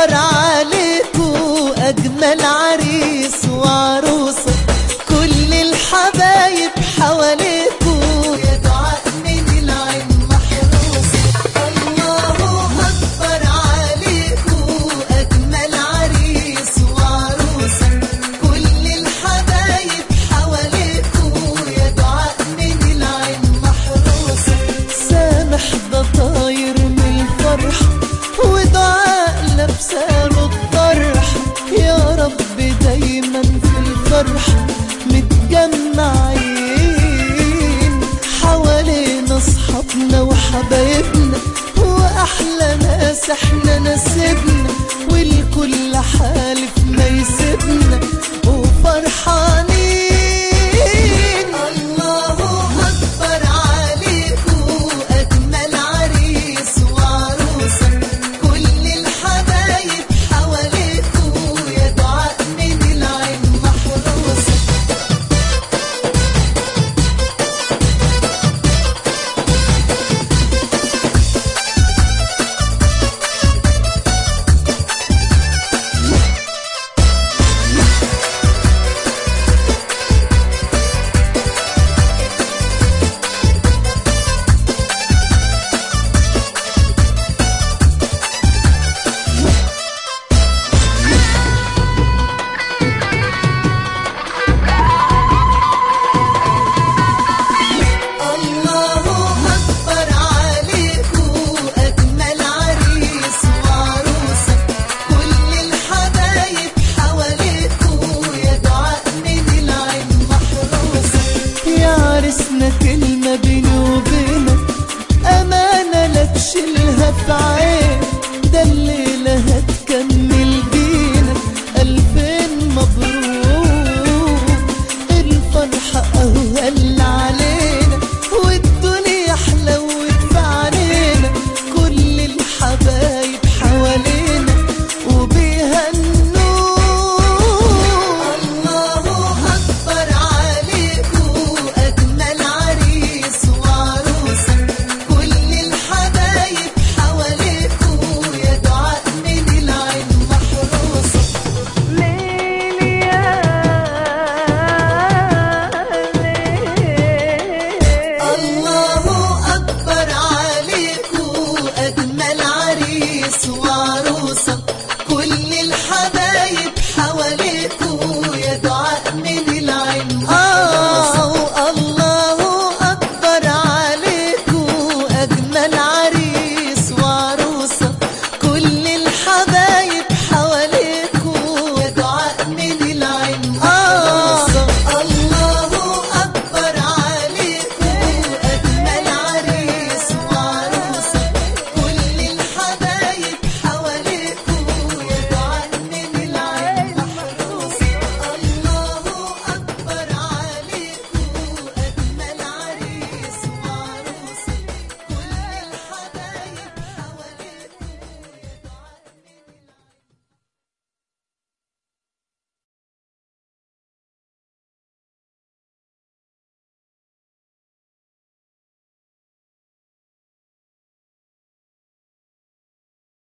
هكبر عليكوا أجمل عريس وعروسة، كل الحبايب حواليكوا يا دعاء من العين محروسة. الله أكبر عليكوا أجمل عريس وعروسة، كل الحبايب حواليكوا يا دعاء من العين محروسة. سامح ده طاير من الفرح ودعاء لابسه له الطرح، يا رب دايما في الفرح متجمعين حوالينا اصحابنا وحبايبنا، واحلى ناس احنا ناسبنا، والكل حالف ما يسيبنا وفرحانين. الله اكبر عليكوا اجمل عريس وعروسه، كل الحبايب حواليكوا يا دعاء من العين محروسه. كلمة بيني وبينك أمانة لا تشيلها في عينك،